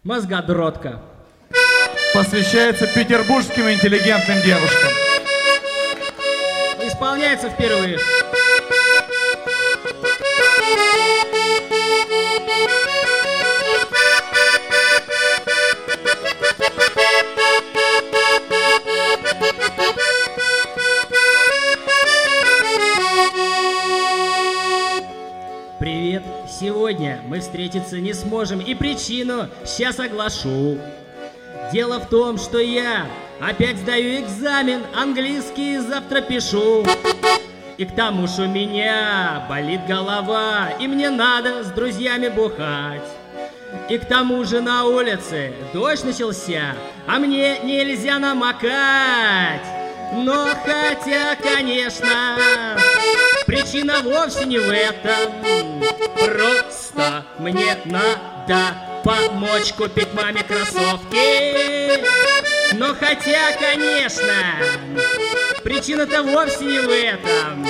Мозгодротка. Посвящается петербургским интеллигентным девушкам. Исполняется впервые. Привет! Сегодня мы встретиться не сможем, и причину сейчас оглашу. Дело в том, что я опять сдаю экзамен, английский завтра пишу. И к тому же у меня болит голова, и мне надо с друзьями бухать. И к тому же на улице дождь начался, а мне нельзя намокать. Но хотя, конечно, причина вовсе не в этом. Просто мне надо помочь купить маме кроссовки. Но хотя, конечно, причина-то вовсе не в этом.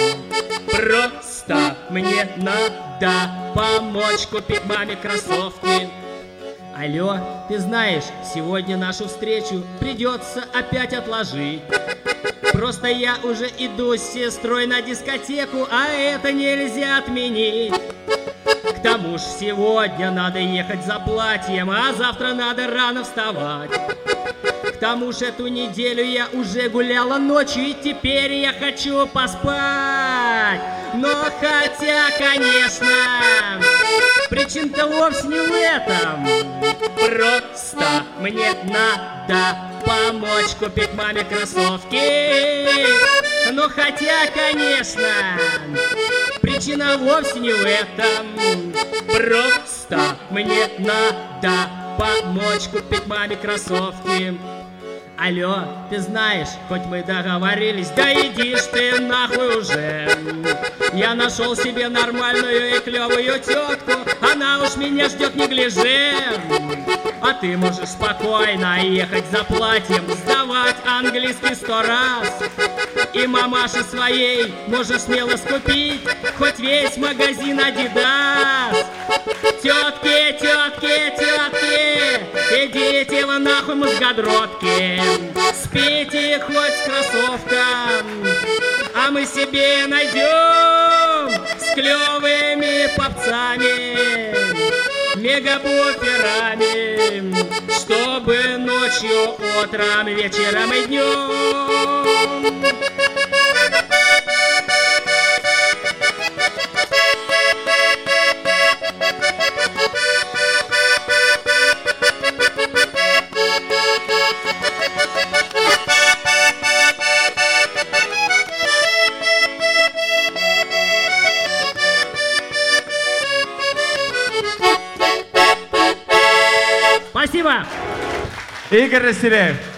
Просто мне надо помочь купить маме кроссовки. Алло, ты знаешь, сегодня нашу встречу придется опять отложить. Просто я уже иду с сестрой на дискотеку, а это нельзя отменить. К тому ж сегодня надо ехать за платьем, а завтра надо рано вставать. К тому ж эту неделю я уже гуляла ночью, и теперь я хочу поспать. Но хотя, конечно, причин-то вовсе не в этом. Просто мне надо помочь купить маме кроссовки. Но хотя, конечно, причина вовсе не в этом. Просто мне надо помочь купить маме кроссовки. Алло, ты знаешь, хоть мы договорились, да иди ж ты нахуй уже. Я нашел себе нормальную и клевую тетку, она уж меня ждет неглиже. А ты можешь спокойно ехать за платьем, сдавать английский 100 раз. И мамаше своей можешь смело скупить хоть весь магазин Adidas. Тетки, тетки, тетки, идите вы нахуй, мозгодротки. Спите хоть с кроссовком, а мы себе найдем с клевыми попцами, мегабуферами, чтобы ночью, утром, вечером и днем. Спасибо! Игорь Растеряев.